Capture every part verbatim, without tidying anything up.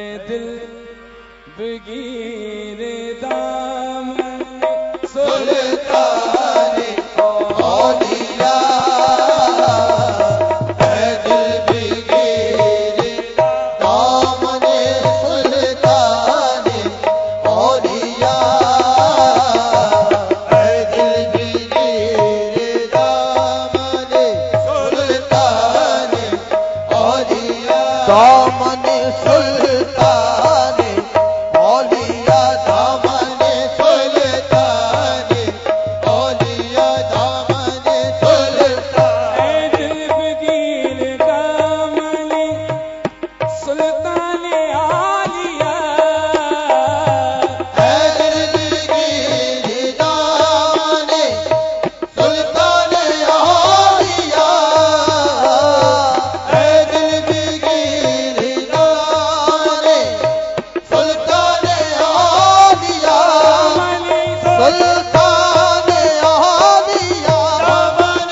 दिल बगीर दामन सुल्तान औलिया, है दिल बगीर दामन सुल्तान औलिया, है दिल बगीर दामन सुल्तान औलिया, दामन सुल्तान औलिया, दामन सुल्तान औलिया, दामन सुल्तान दिल बगीर दामन सुल्तान औलिया, है दिल बगीर दामन सुल्तान औलिया, है दिल बगीर दामन सुल्तान औलिया, सुल्तान औलिया, दामन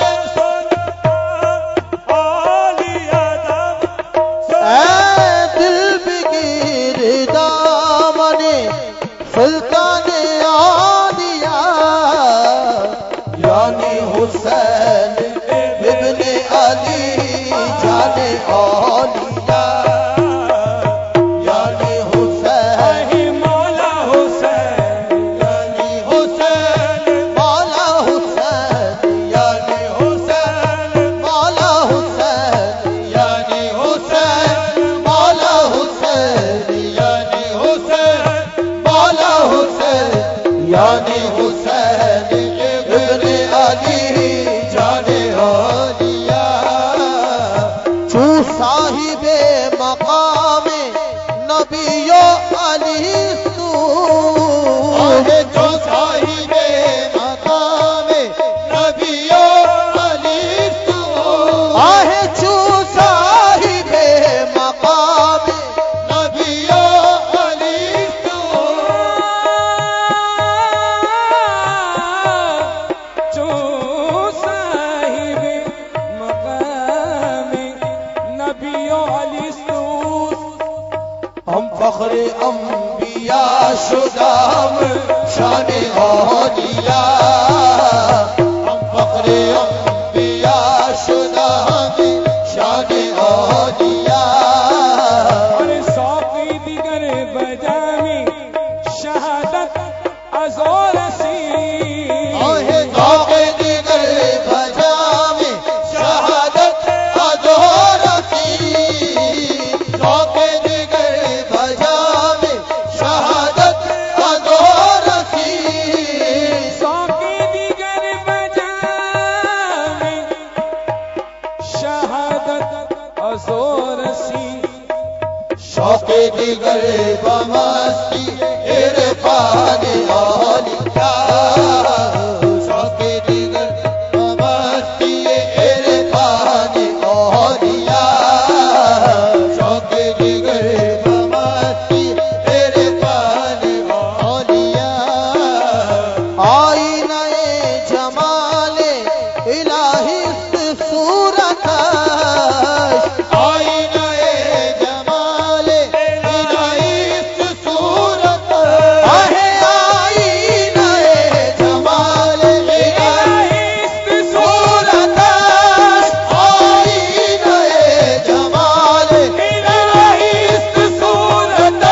सुल्तान औलिया, यानी हुसैन इब्ने अली जाने औलिया, यानी हुसैन मौला हुसैन, यानी हुसैन मौला हुसैन, यानी हुसैन मौला हुसैन, यानी हुसैन मौला हुसैन, यानी हुसैन मौला हुसैन, यानी हुसैन इब्ने अली जाने औलिया, चू साहिबे मकामे नबियो अली तू, आहे जो साहिबे मकामे नबियो अली तू, आहे चू साहिबे मकामे नबियो अली तू, चू साहिबे मकामे नबियो अली तू, हम फख्रे अंबिया शुदाम शान औलिया, हम फख्रे अंबिया शुदाम शान औलिया, और सौकी दिगर बजामी शहादत अज़ोर सी, आहे सौकी दिगर बजामी शहादत अज़ोर सी, सौकी दिगर बजामी शहादत अज़ोर सी, सौकी दिगर बजामी शहादत अज़ोर सी, शौक़े दिगर बमस्ती इरफान औलिया, शौक़े दिगर बमस्ती इरफान औलिया, शौक़े दिगर बमस्ती इरफान औलिया, आईने जमाले इलाही सूरत, आईने जमाले इलाही सूरत, आहे आईने जमाले इलाही सूरत, आईने जमाले इलाही सूरत,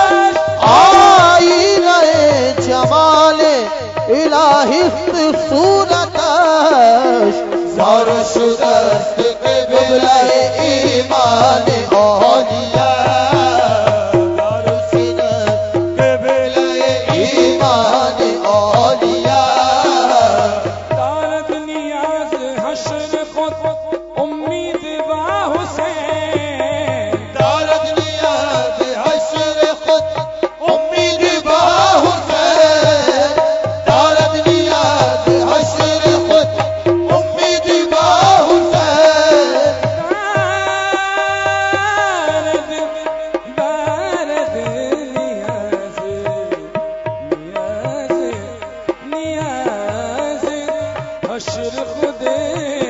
आईने जमाले इलाही सूरत, ज़रशुदस्त क़िबला-ए ईमान औलिया, ज़रशुदस्त क़िबला-ए ईमान औलिया, दारद नियाज़ हश्र खुद उम्मीद बा हुसैन, दारद नियाज़ हश्र खुद उम्मीद बा हुसैन, दारद नियाज़ हश्र खुद उम्मीद बा हुसैन, दारद दारद नियाज़ नियाज़ नियाज़ हश्र खुद